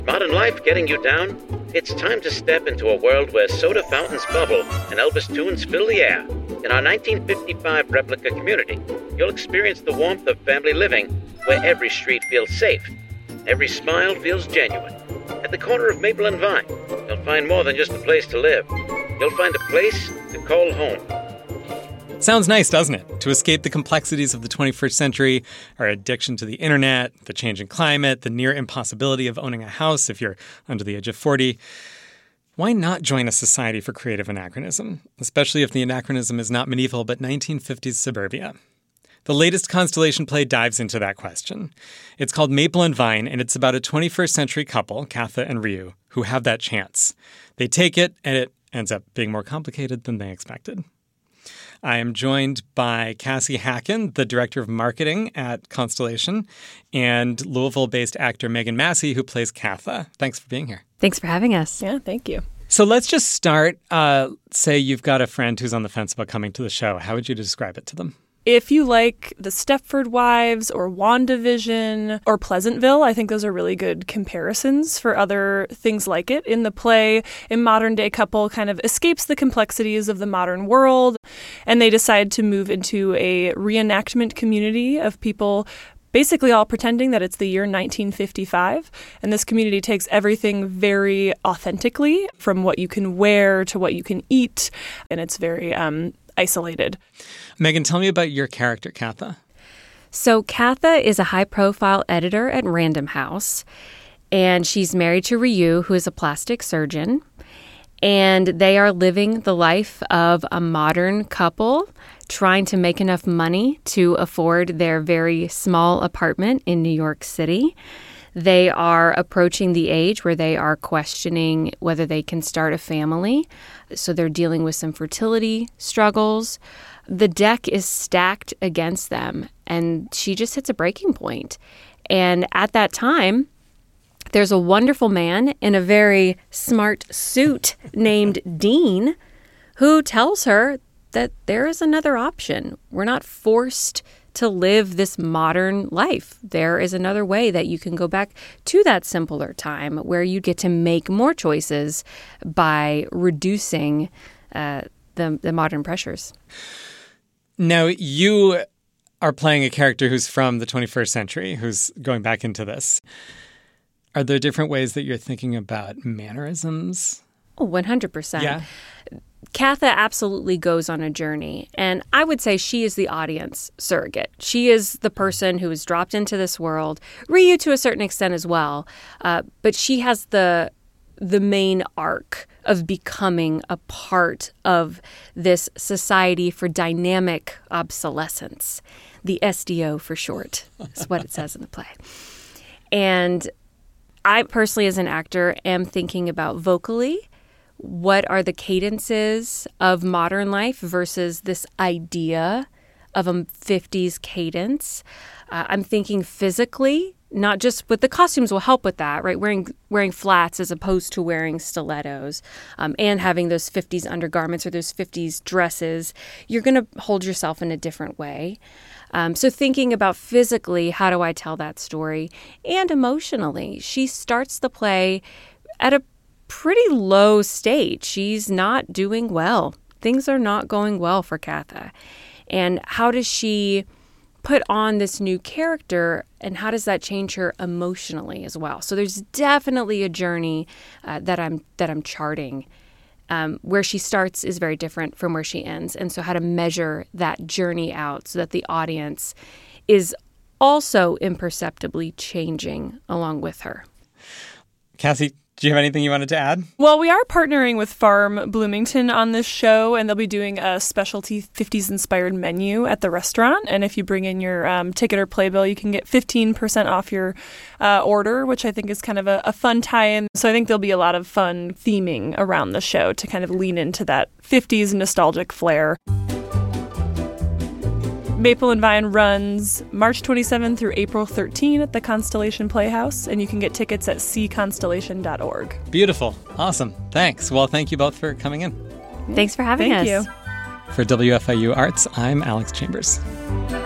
Modern life getting you down? It's time to step into a world where soda fountains bubble and Elvis tunes fill the air. In our 1955 replica community, you'll experience the warmth of family living where every street feels safe, every smile feels genuine. At the corner of Maple and Vine, you'll find more than just a place to live. You'll find a place to call home. Sounds nice, doesn't it? To escape the complexities of the 21st century, our addiction to the internet, the changing climate, the near impossibility of owning a house if you're under the age of 40. Why not join a society for creative anachronism, especially if the anachronism is not medieval but 1950s suburbia? The latest Constellation play dives into that question. It's called Maple and Vine, and it's about a 21st century couple, Katha and Ryu, who have that chance. They take it, and it ends up being more complicated than they expected. I am joined by Cassie Hacken, the director of marketing at Constellation, and Louisville-based actor Megan Massey, who plays Katha. Thanks for being here. Thanks for having us. Yeah, thank you. So let's just start. Say you've got a friend who's on the fence about coming to the show. How would you describe it to them? If you like The Stepford Wives or WandaVision or Pleasantville, I think those are really good comparisons for other things like it. In the play, a modern-day couple kind of escapes the complexities of the modern world, and they decide to move into a reenactment community of people basically all pretending that it's the year 1955. And this community takes everything very authentically, from what you can wear to what you can eat, and it's very isolated. Megan, tell me about your character, Katha. So Katha is a high-profile editor at Random House, and she's married to Ryu, who is a plastic surgeon. And they are living the life of a modern couple, trying to make enough money to afford their very small apartment in New York City. They are approaching the age where they are questioning whether they can start a family. So they're dealing with some fertility struggles. The deck is stacked against them, and she just hits a breaking point. And at that time, there's a wonderful man in a very smart suit named Dean who tells her that there is another option. We're not forced to live this modern life. There is another way that you can go back to that simpler time where you get to make more choices by reducing the modern pressures. Now, you are playing a character who's from the 21st century, who's going back into this. Are there different ways that you're thinking about mannerisms? Oh, 100%. Yeah. Katha absolutely goes on a journey, and I would say she is the audience surrogate. She is the person who is dropped into this world, Ryu to a certain extent as well, but she has the main arc of becoming a part of this Society for Dynamic Obsolescence, the SDO for short, is what it says in the play. And I personally, as an actor, am thinking about vocally, what are the cadences of modern life versus this idea of a 50s cadence. I'm thinking physically, not just with the costumes will help with that, right? Wearing flats as opposed to wearing stilettos, and having those 50s undergarments or those 50s dresses. You're going to hold yourself in a different way. So thinking about physically, how do I tell that story? And emotionally, she starts the play at a pretty low state. She's not doing well. Things are not going well for Katha. And how does she put on this new character, and how does that change her emotionally as well? So there's definitely a journey that I'm charting. Where she starts is very different from where she ends. And so how to measure that journey out so that the audience is also imperceptibly changing along with her. Cassie, do you have anything you wanted to add? Well, we are partnering with Farm Bloomington on this show, and they'll be doing a specialty 50s-inspired menu at the restaurant. And if you bring in your ticket or playbill, you can get 15% off your order, which I think is kind of a fun tie-in. So I think there'll be a lot of fun theming around the show to kind of lean into that 50s nostalgic flair. Maple and Vine runs March 27 through April 13 at the Constellation Playhouse, and you can get tickets at cconstellation.org. Beautiful. Awesome. Thanks. Well, thank you both for coming in. Thanks for having us. Thank you. For WFIU Arts, I'm Alex Chambers.